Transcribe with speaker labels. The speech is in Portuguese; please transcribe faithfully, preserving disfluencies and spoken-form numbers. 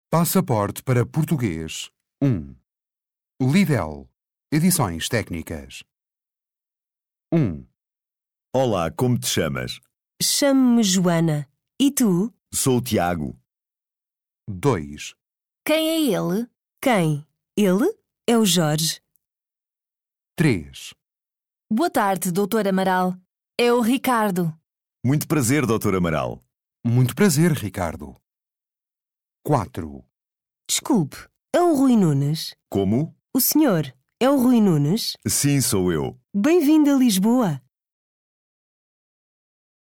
Speaker 1: Passaporte para Português um. Lidl. Edições técnicas. um.
Speaker 2: Olá, como te chamas?
Speaker 3: Chamo-me Joana. E tu?
Speaker 2: Sou o Tiago.
Speaker 1: dois.
Speaker 4: Quem é ele?
Speaker 3: Quem? Ele? É o Jorge.
Speaker 1: três.
Speaker 4: Boa tarde, doutor Amaral. É o Ricardo.
Speaker 2: Muito prazer, doutor Amaral.
Speaker 1: Muito prazer, Ricardo. quatro.
Speaker 3: Desculpe, é o Rui Nunes?
Speaker 2: Como?
Speaker 3: O senhor é o Rui Nunes?
Speaker 2: Sim, sou eu.
Speaker 3: Bem-vindo a Lisboa.